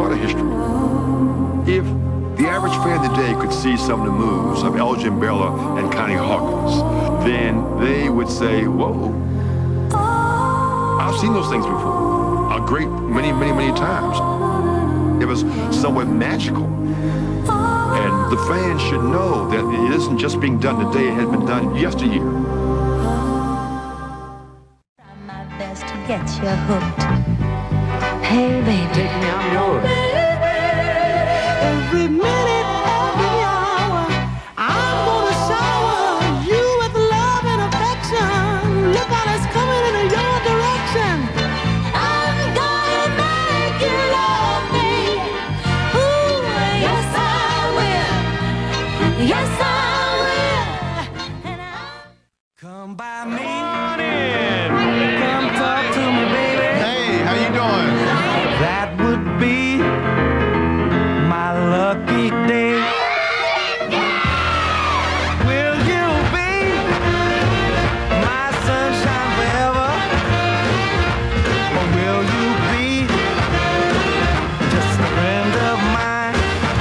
part of history. If the average fan today could see some of the moves of Elgin Baylor and Connie Hawkins, then they would say, whoa, I've seen those things before. A great many times. It was somewhat magical. And the fans should know that it isn't just being done today, it has been done yesteryear. Try my best to get you hooked. Hey, baby. Take me, I'm yours. Every minute, every hour, I'm gonna shower you with love and affection. Look out, it's coming in your direction. I'm gonna make you love me. Ooh, yes I will. Yes I will. And Come by me. Come on in. Come talk to me, baby. Hey, how you doing? That would be my lucky day. Will you be my sunshine forever? Or will you be just a friend of mine?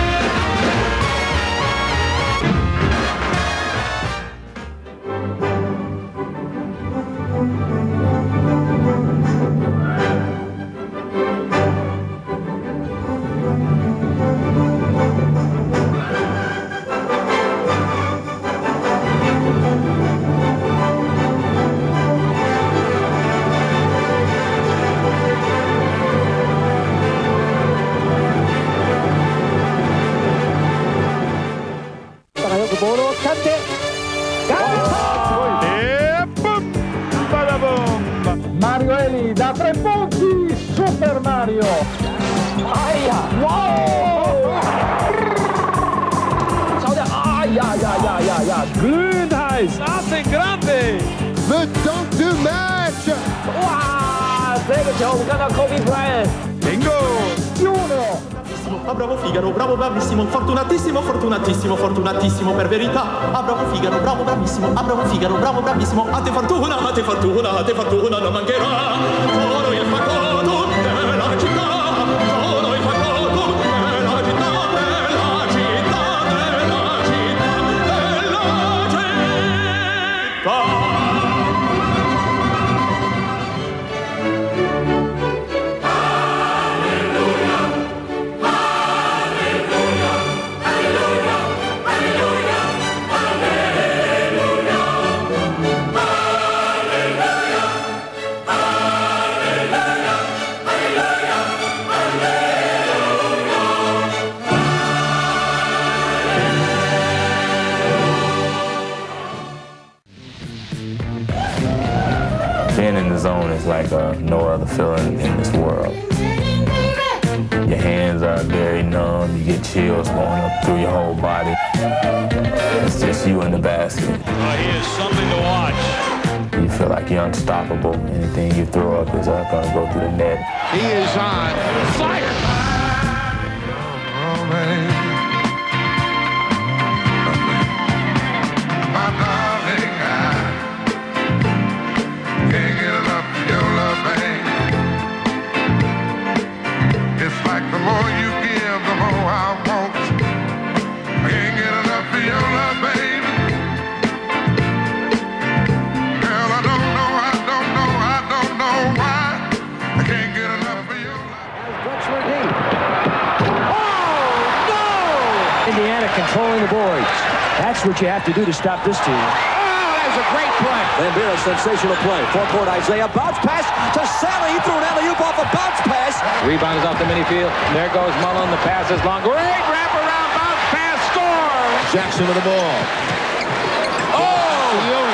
Mario Eli da 3 punti, Super Mario. Aia, wow! Schau dir, ja. Grün-heiß, das ist grande. The dunk to match! Wow, sehr gut, Joe, kann auch Kobe Bryant. Bingo! Juno. Ah, bravo Figaro, bravo bravissimo, fortunatissimo, fortunatissimo, fortunatissimo per verità. Ah, bravo Figaro, bravo bravissimo, ah, bravo Figaro, bravo bravissimo. A te fortuna, a te fortuna, a te fortuna non mancherà. Sono il facotto della città, sono il facotto della città, della città, della città, della città. Being in the zone is like no other feeling in this world. Your hands are very numb, you get chills going up through your whole body. It's just you in the basket. He is something to watch. You feel like you're unstoppable. Anything you throw up is gonna go through the net. He is on fire! Indiana controlling the boards. That's what you have to do to stop this team. Oh, that was a great play. Lambert, sensational play. Forecourt Isaiah, bounce pass to Sally. He threw an alley-oop off a bounce pass. Rebound is off the mini field. There goes Mullen. The pass is long. Great wraparound bounce pass. Score. Jackson with the ball. Oh!